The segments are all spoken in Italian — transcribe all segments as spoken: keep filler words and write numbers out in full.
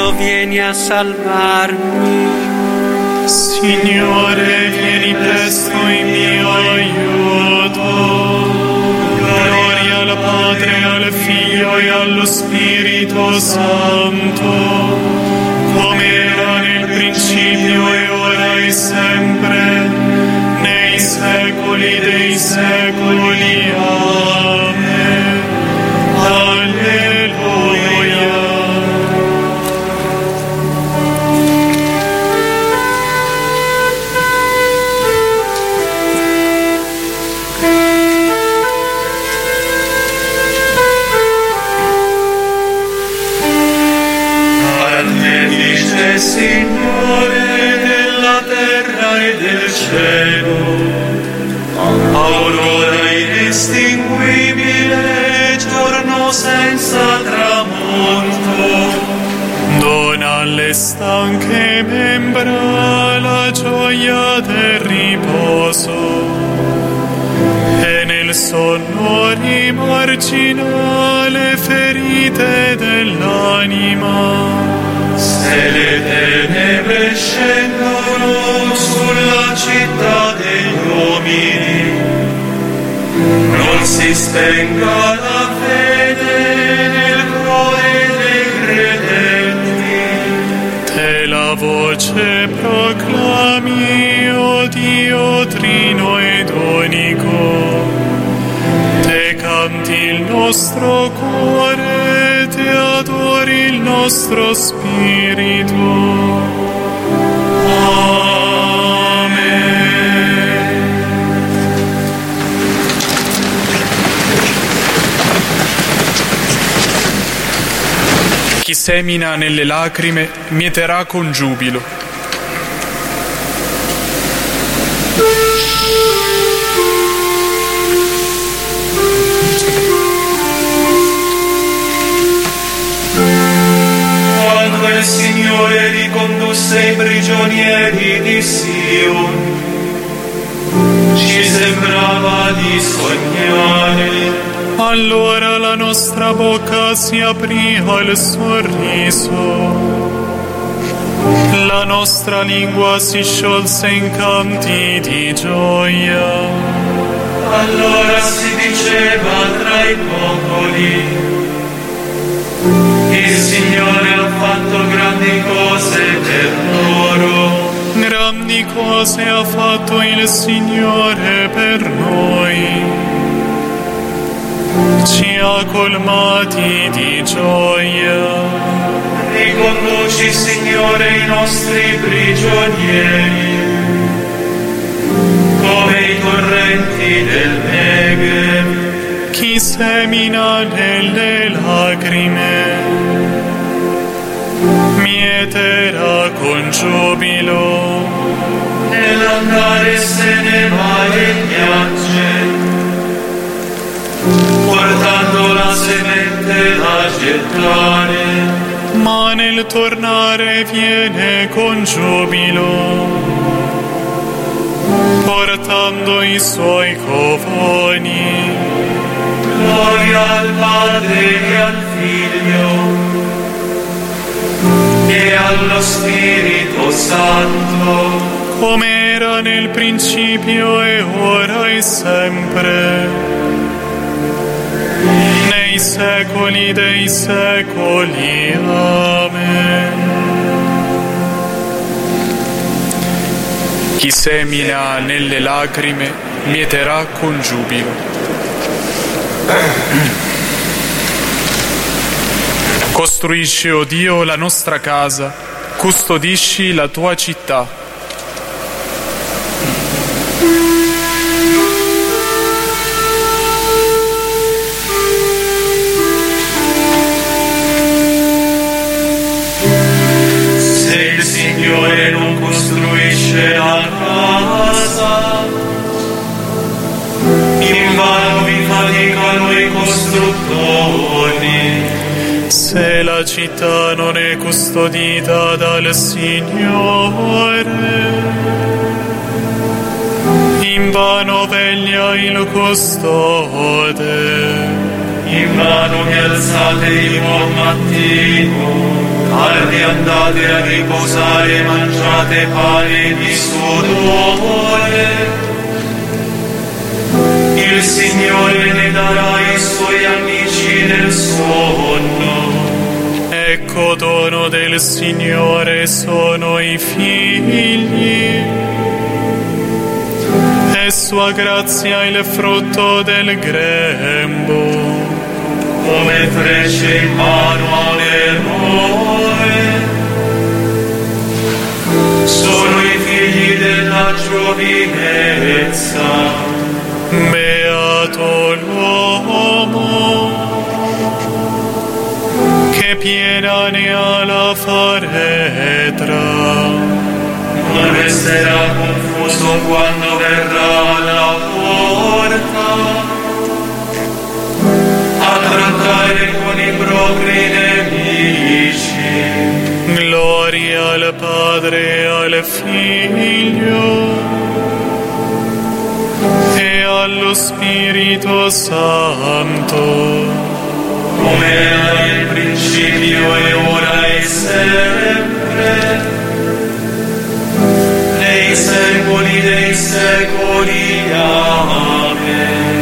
Dio, vieni a salvarmi. Signore, vieni presto in mio aiuto. Gloria al Padre, al Figlio e allo Spirito Santo, come era nel principio e ora e sempre, nei secoli dei secoli. Amen. Alleluia. Signore della terra e del cielo, aurora inestinguibile, giorno senza tramonto, dona alle stanche membra la gioia del riposo e nel sonno rimargina le ferite dell'anima. Se le tenebre scendono sulla città degli uomini, non si spenga la fede nel cuore dei credenti. Te la voce proclami, o Dio trino ed unico. Te canti il nostro cuore, te adori il nostro spirito. Amen. Chi semina nelle lacrime mieterà con giubilo. Il Signore ricondusse i prigionieri di Sion, ci sembrava di sognare. Allora la nostra bocca si aprì al sorriso, la nostra lingua si sciolse in canti di gioia. Allora si diceva tra i popoli: il Signore ha fatto grandi cose per loro. Grandi cose ha fatto il Signore per noi. Ci ha colmati di gioia. Riconduci, Signore, i nostri prigionieri come i torrenti del Negev. Chi semina nelle lacrime mieterà con giubilo. Nell'andare se ne va e piange, portando la semente da gettare. Ma nel tornare viene con giubilo, portando i suoi covoni. Gloria al Padre e al Figlio e allo Spirito Santo, come era nel principio e ora e sempre, nei secoli dei secoli. Amen. Chi semina nelle lacrime mieterà con giubilo. Costruisci, o Dio, la nostra casa, custodisci la tua città. Se il Signore non costruisce la casa, invano vi faticano i costruttori. Se la città non è custodita dal Signore, invano veglia il custode. invano vi alzate di buon mattino, tardi andate a riposare, mangiate pane di sudore. Il Signore ne darà ai suoi amici nel sonno. Ecco, dono del Signore sono i figli, e sua grazia il frutto del grembo. Come frecce in mano all'eroe, sono i figli della giovinezza. Beato l'uomo che piena ne ha la faretra, non resterà confuso quando verrà alla porta a trattare con i propri nemici. Gloria al Padre e al Figlio e allo Spirito Santo, come era nel principio e ora e sempre, nei secoli dei secoli. Amen.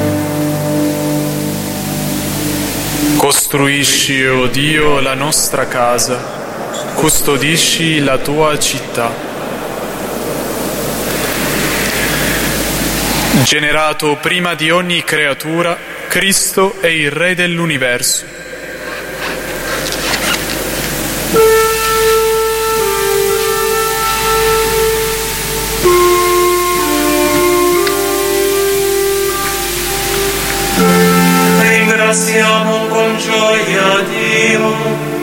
Costruisci, o Dio, la nostra casa, custodisci la tua città. Generato prima di ogni creatura, Cristo è il Re dell'universo. Ringraziamo con gioia Dio,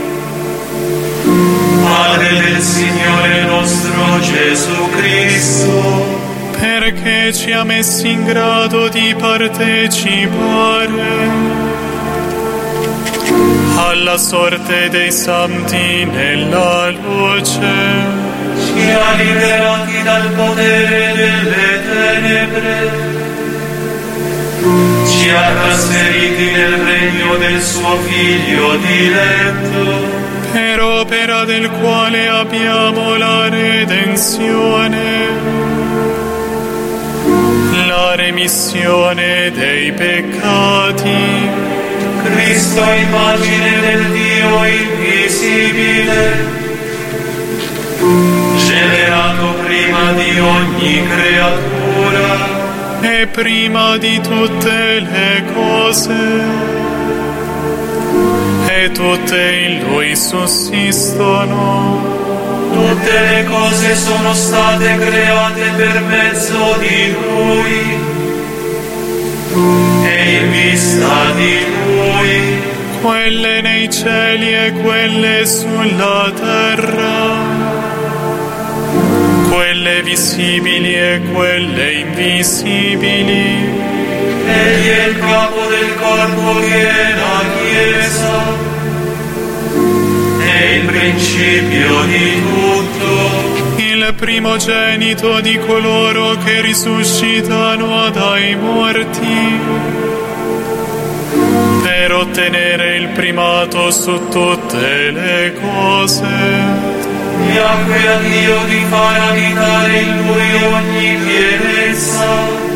Padre del Signore nostro Gesù Cristo, perché ci ha messi in grado di partecipare alla sorte dei santi nella luce. Ci ha liberati dal potere delle tenebre, ci ha trasferiti nel regno del suo Figlio diletto, per opera del quale abbiamo la redenzione, la remissione dei peccati. Cristo, immagine del Dio invisibile, generato prima di ogni creatura e prima di tutte le cose, e tutte in Lui sussistono. Tutte le cose sono state create per mezzo di Lui e in vista di Lui, quelle nei cieli e quelle sulla terra, quelle visibili e quelle invisibili. Egli è il capo del corpo che è la Chiesa, è il principio di tutto, il primogenito di coloro che risuscitano dai morti, per ottenere il primato su tutte le cose. Piacque a Dio di far abitare in Lui ogni pienezza,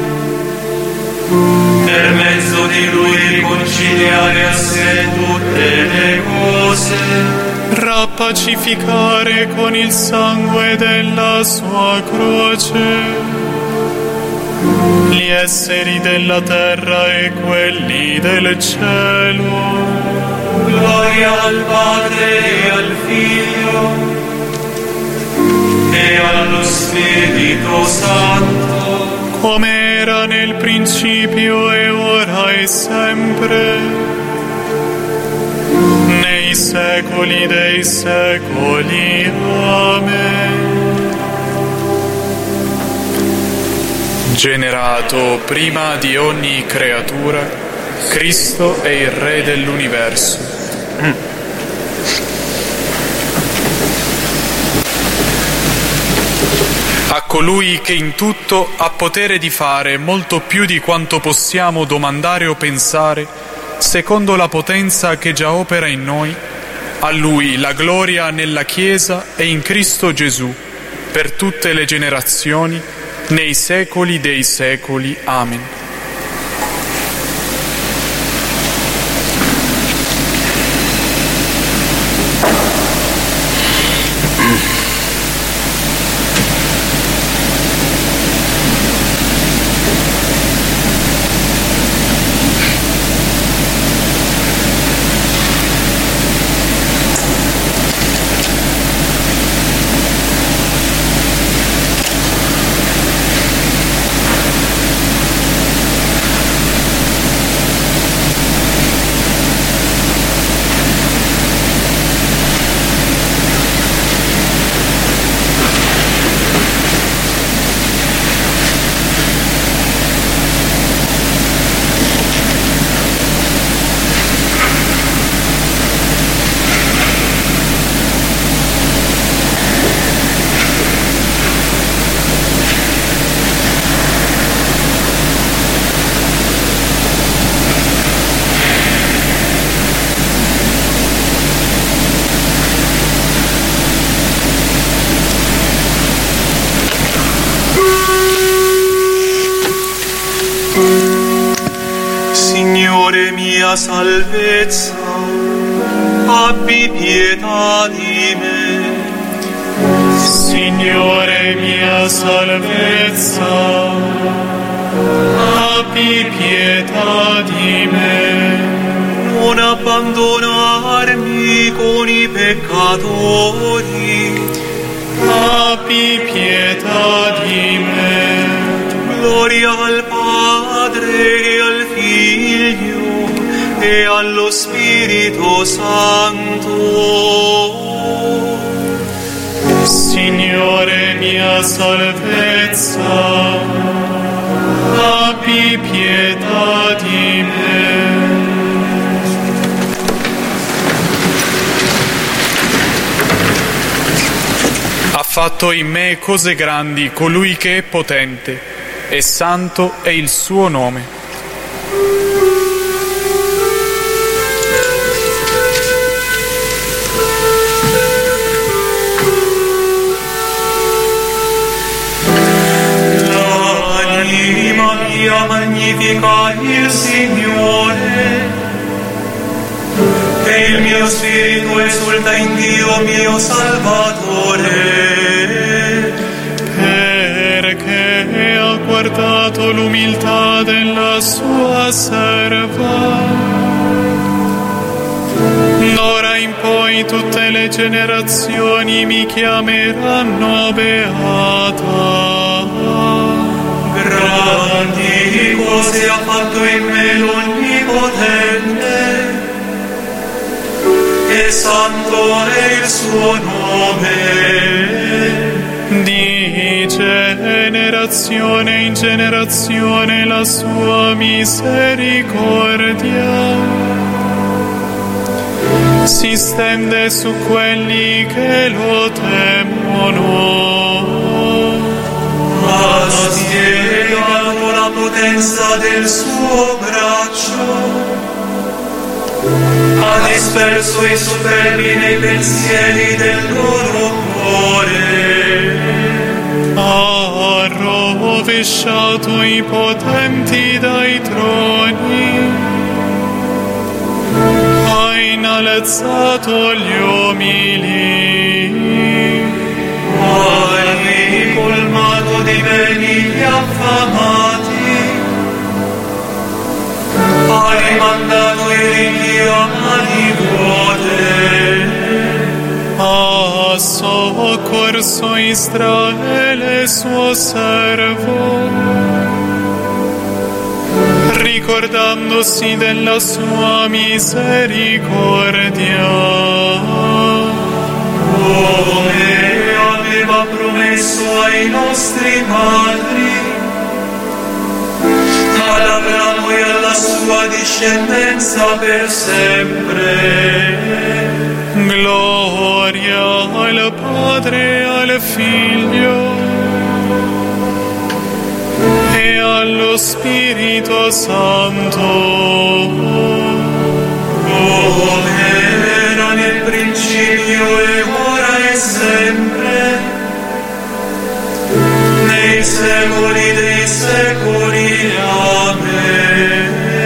per mezzo di Lui riconciliare a sé tutte le cose, rappacificare con il sangue della sua croce gli esseri della terra e quelli del cielo. Gloria al Padre e al Figlio e allo Spirito Santo, come era nel principio e ora e sempre, nei secoli dei secoli. Amen. Generato prima di ogni creatura, Cristo è il Re dell'universo. A colui che in tutto ha potere di fare molto più di quanto possiamo domandare o pensare, secondo la potenza che già opera in noi, a Lui la gloria nella Chiesa e in Cristo Gesù, per tutte le generazioni, nei secoli dei secoli. Amen. Signore mia salvezza, abbi pietà di me. Signore mia salvezza, abbi pietà di me. Non abbandonarmi con i peccatori, abbi pietà di me. Gloria al Padre e al Figlio e allo Spirito Santo. Signore mia salvezza, abbi pietà di me. Ha fatto in me cose grandi colui che è potente, e santo è il suo nome. L'anima mia magnifica il Signore, e il mio spirito esulta in Dio mio Salvatore, perché ha guardato l'umiltà della sua serva. D'ora in poi tutte le generazioni mi chiameranno beata. Grandi cose ha fatto in me l'Onnipotente, e santo è il suo nome. Di generazione in generazione la sua misericordia si stende su quelli che lo temono. Ha spiegato la potenza del suo braccio, ha disperso i superbi nei pensieri del loro cuore, ha rovesciato i potenti dai troni, ha innalzato gli umili, ha colmato di beni gli affamati, ha rimandato i ricchi a mani vuote, ha soccorso Israele suo servo, ricordandosi della sua misericordia, come aveva promesso ai nostri padri, ad Abramo e alla sua discendenza per sempre. Gloria al Padre e al Figlio e allo Spirito Santo, come era nel principio e ora e sempre, nei secoli dei secoli. Amen.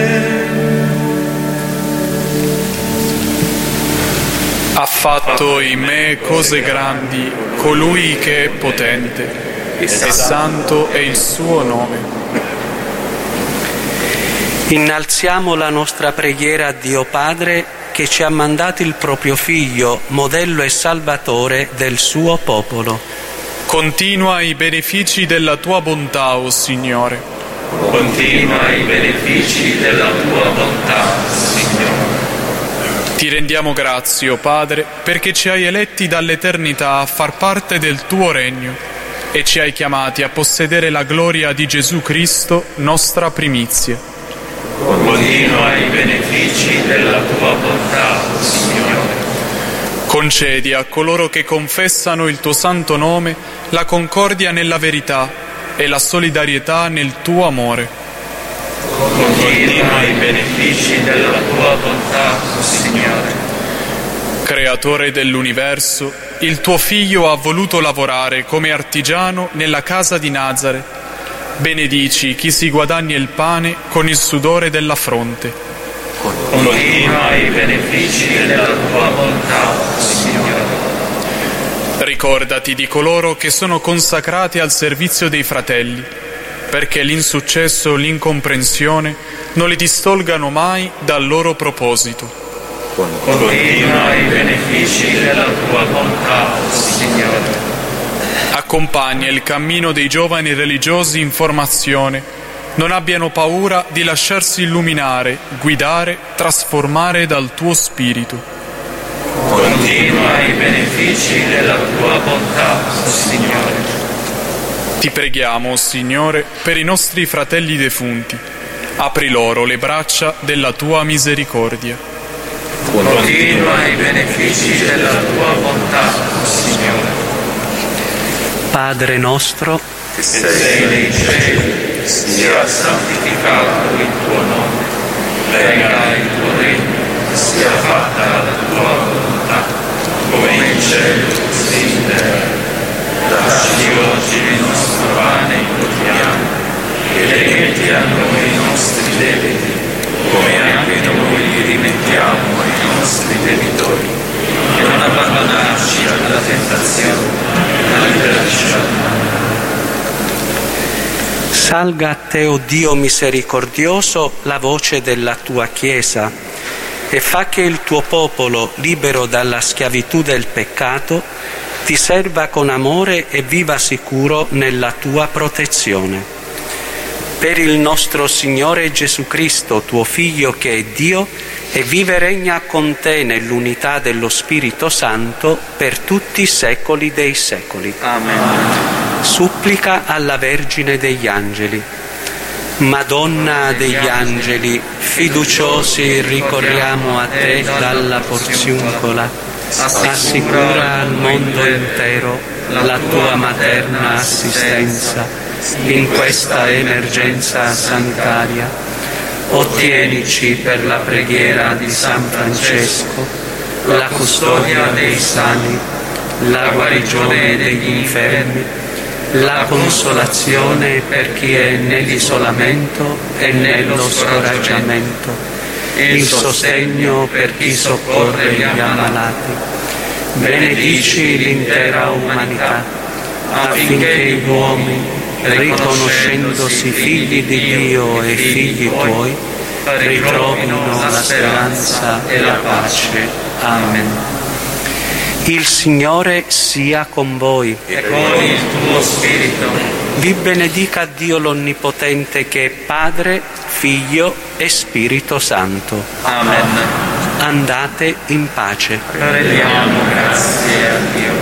Ha fatto in me cose grandi colui che è potente, e santo è il suo nome. Innalziamo la nostra preghiera a Dio Padre, che ci ha mandato il proprio Figlio, modello e salvatore del suo popolo. Continua i benefici della tua bontà, o Signore. Continua i benefici della tua bontà, Signore. Ti rendiamo grazie, o Padre, perché ci hai eletti dall'eternità a far parte del tuo regno e ci hai chiamati a possedere la gloria di Gesù Cristo, nostra primizia. Continua i benefici della tua bontà, Signore. Concedi a coloro che confessano il tuo santo nome la concordia nella verità e la solidarietà nel tuo amore. Continua i benefici della tua bontà, Signore. Creatore dell'universo, il tuo Figlio ha voluto lavorare come artigiano nella casa di Nazareth. Benedici chi si guadagna il pane con il sudore della fronte. Continua i benefici della tua bontà, Signore. Ricordati di coloro che sono consacrati al servizio dei fratelli, perché l'insuccesso o l'incomprensione non li distolgano mai dal loro proposito. Continua i benefici della tua bontà, Signore. Accompagna il cammino dei giovani religiosi in formazione. Non abbiano paura di lasciarsi illuminare, guidare, trasformare dal tuo spirito. Continua i benefici della tua bontà, Signore. Ti preghiamo, Signore, per i nostri fratelli defunti. Apri loro le braccia della tua misericordia. Continua i benefici della tua bontà, Signore. Padre nostro, che sei nei cieli, sia santificato il tuo nome, venga il tuo regno, sia fatta la tua volontà, come in cielo così in terra. Dacci oggi il nostro pane quotidiano, e rimetti a noi i nostri debiti, come anche noi li rimettiamo ai nostri debitori, e non abbandonarci alla tentazione, ma liberaci dal male. salga a te, o Dio misericordioso, la voce della tua Chiesa e fa che il tuo popolo, libero dalla schiavitù del peccato, ti serva con amore e viva sicuro nella tua protezione. Per il nostro Signore Gesù Cristo, tuo Figlio che è Dio, e vive e regna con te nell'unità dello Spirito Santo per tutti i secoli dei secoli. Amen. Supplica alla Vergine degli Angeli. Madonna degli Angeli, fiduciosi ricorriamo a te dalla porziuncola. Assicura al mondo intero la tua materna assistenza in questa emergenza sanitaria. Ottienici per la preghiera di San Francesco la custodia dei sani, la guarigione degli infermi, la consolazione per chi è nell'isolamento e nello scoraggiamento, il sostegno per chi soccorre gli ammalati. Benedici l'intera umanità, affinché gli uomini, riconoscendosi figli di Dio e figli tuoi, ritrovino la speranza e la pace. Amen. Il Signore sia con voi. E con il tuo spirito. Vi benedica Dio l'Onnipotente, che è Padre, Figlio e Spirito Santo. Amen. Andate in pace. Rendiamo grazie a Dio.